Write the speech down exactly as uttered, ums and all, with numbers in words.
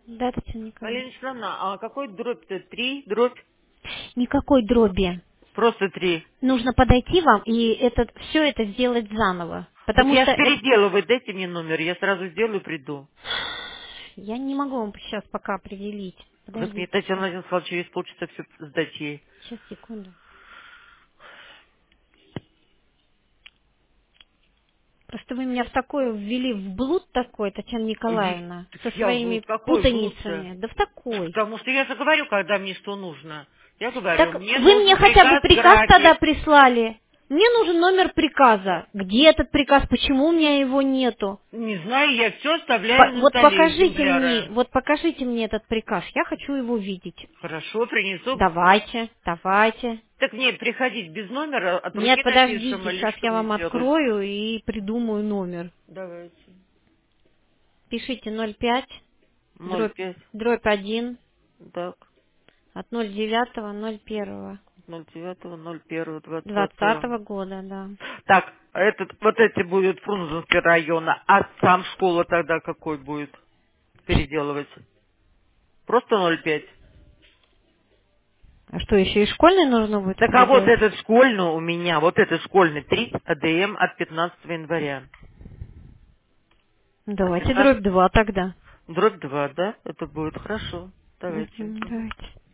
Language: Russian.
Да, Татьяна Николаевна. Алина Ивановна, а какой дробь-то? Три? Дробь? Никакой дроби. Просто три. Нужно подойти вам и это, все это сделать заново. Вот Потому я что ж это... переделываю, дайте мне номер, я сразу сделаю и приду. Я не могу вам сейчас пока определить. Вот мне Подождите Татьяна сейчас. Владимировна сказала, через полчаса все сдать ей. Сейчас, секунду. Просто вы меня в такое ввели, в блуд такой, Татьяна Ой, Николаевна, так со я в своими какой блуд-то? путаницами. Да в такой. Потому что я же говорю, когда мне что нужно. Я говорю, Так мне вы мне нужен хотя бы приказ, приказ тогда график. прислали. Мне нужен номер приказа. Где этот приказ? Почему у меня его нету? Не знаю, я все По- оставляю на вот столе покажите мне, экземпляры. вот покажите мне этот приказ. Я хочу его видеть. Хорошо, принесу. Давайте, давайте. Так мне приходить без номера, от Нет, руки напишем подождите, или сейчас что я мне вам делать? открою и придумаю номер. Давайте. Пишите ноль пять, Ноль дробь, пять. дробь один Так. от ноль девятого ноль первого ноль девятого ноль первого двадцатого. двадцатого года, да. Так, этот, вот эти будут Фрунзенский района, а сам школа тогда какой будет переделывать? Просто ноль пять. А что, еще и школьный нужно будет Так а вот переделать? этот школьный у меня, вот этот школьный три АДМ от пятнадцатого января. От Давайте дробь пятнадцатого два тогда. дробь два, да? Это будет хорошо. Давайте. Мгм, давайте.